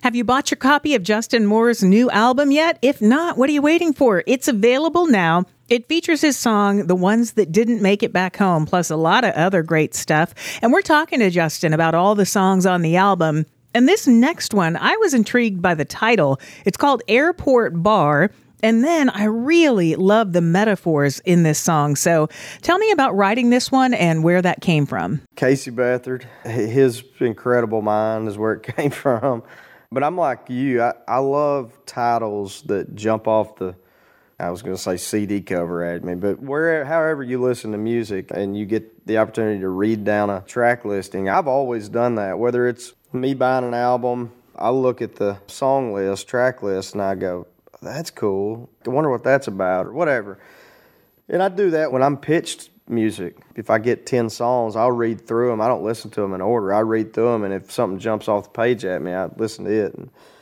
Have you bought your copy of Justin Moore's new album yet? If not, what are you waiting for? It's available now. It features his song, The Ones That Didn't Make It Back Home, plus a lot of other great stuff. And we're talking to Justin about all the songs on the album. And this next one, I was intrigued by the title. It's called Airport Bar. And then I really love the metaphors in this song. So tell me about writing this one and where that came from. Casey Beathard, his incredible mind is where it came from. But I'm like you. I love titles that jump off the, I was going to say CD cover at me, but however you listen to music and you get the opportunity to read down a track listing, I've always done that. Whether it's me buying an album, I look at the song list, track list, and I go, that's cool. I wonder what that's about or whatever. And I do that when I'm pitched music. If I get 10 songs, I'll read through them. I don't listen to them in order. I read through them, and if something jumps off the page at me, I listen to it.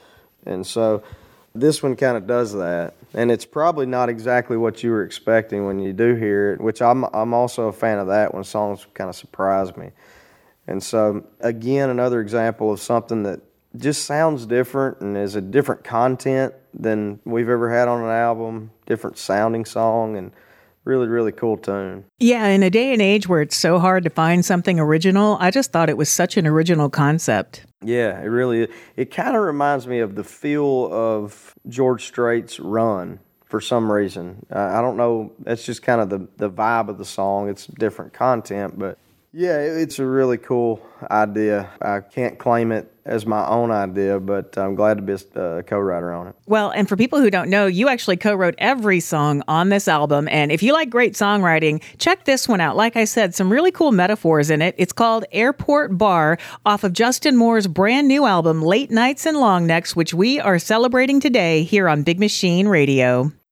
And so this one kind of does that. And it's probably not exactly what you were expecting when you do hear it, which I'm also a fan of that when songs kind of surprise me. And so, again, another example of something that just sounds different and is a different content than we've ever had on an album, different sounding song, and really, really cool tune. Yeah, in a day and age where it's so hard to find something original, I just thought it was such an original concept. Yeah, it really is. It kind of reminds me of the feel of George Strait's Run for some reason. I don't know. That's just kind of the vibe of the song. It's different content, but yeah, it's a really cool idea. I can't claim it as my own idea, but I'm glad to be a co-writer on it. Well, and for people who don't know, you actually co-wrote every song on this album. And if you like great songwriting, check this one out. Like I said, some really cool metaphors in it. It's called Airport Bar off of Justin Moore's brand new album, Late Nights and Long Necks, which we are celebrating today here on Big Machine Radio.